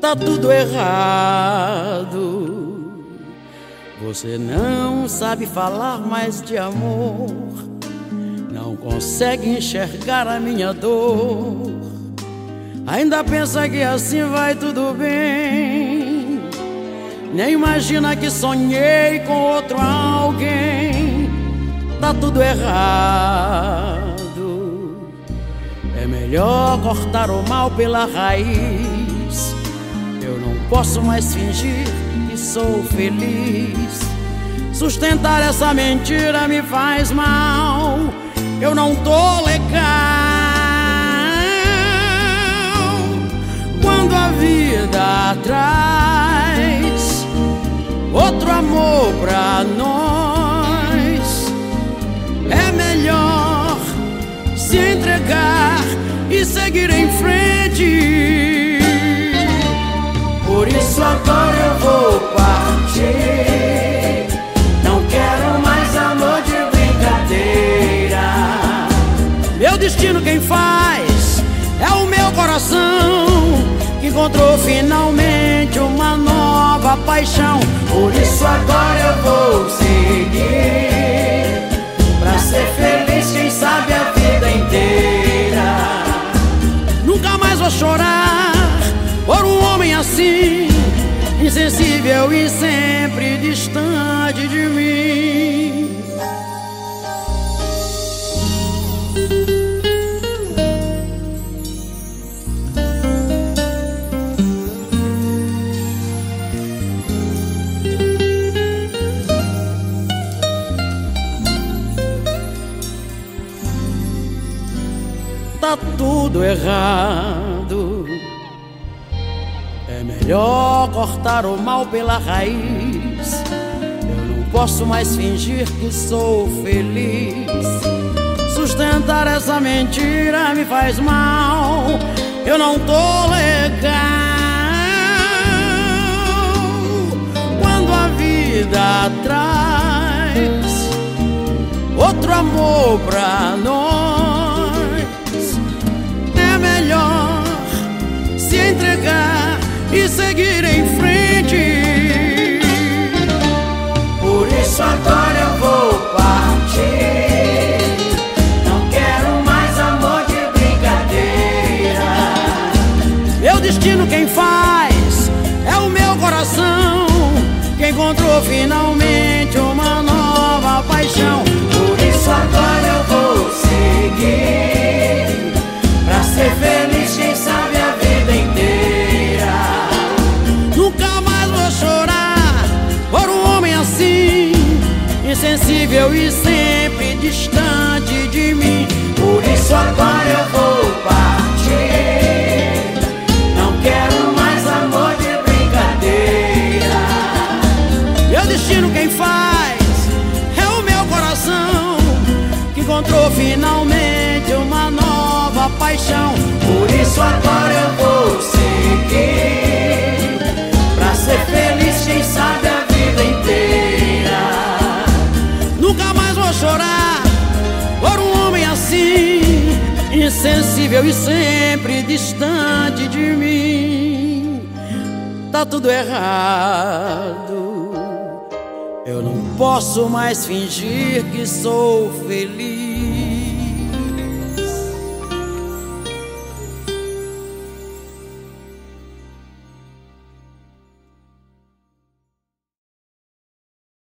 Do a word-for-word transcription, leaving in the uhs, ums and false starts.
Tá tudo errado. Você não sabe falar mais de amor, não consegue enxergar a minha dor, ainda pensa que assim vai tudo bem, nem imagina que sonhei com outro alguém. Tá tudo errado. É melhor cortar o mal pela raiz. Eu não posso mais fingir que sou feliz. Sustentar essa mentira me faz mal. Eu não tô legal. Quando a vida traz outro amor pra nós, é melhor se entregar e seguir em frente. Por isso agora eu vou partir. Não quero mais amor de brincadeira. Meu destino quem faz é o meu coração, que encontrou finalmente uma nova paixão. Por isso agora eu vou seguir, pra ser feliz, quem sabe a vida inteira. Nunca mais vou chorar por um homem assim, insensível e sempre distante de mim. Tá tudo errado. É melhor cortar o mal pela raiz. Eu não posso mais fingir que sou feliz. Sustentar essa mentira me faz mal. Eu não tô legal. Quando a vida traz outro amor pra nós, é melhor se entregar e seguir em frente. Por isso agora eu vou partir. Não quero mais amor de brincadeira. Meu destino quem faz é o meu coração, que encontrou finalmente uma nova paixão. Por isso agora eu vou seguir, pra ser feliz, quem sabe a vida inteira. Nunca mais vou chorar por um homem assim, insensível e sempre distante de mim. Por isso agora eu vou partir. Não quero mais amor de brincadeira. Meu destino quem faz é o meu coração, que encontrou finalmente uma nova paixão. Por isso agora eu vou seguir, pra ser feliz, quem sabe a vida inteira. Nunca mais vou chorar por um homem assim, insensível e sempre distante de mim. Tá tudo errado. Eu não posso mais fingir que sou feliz.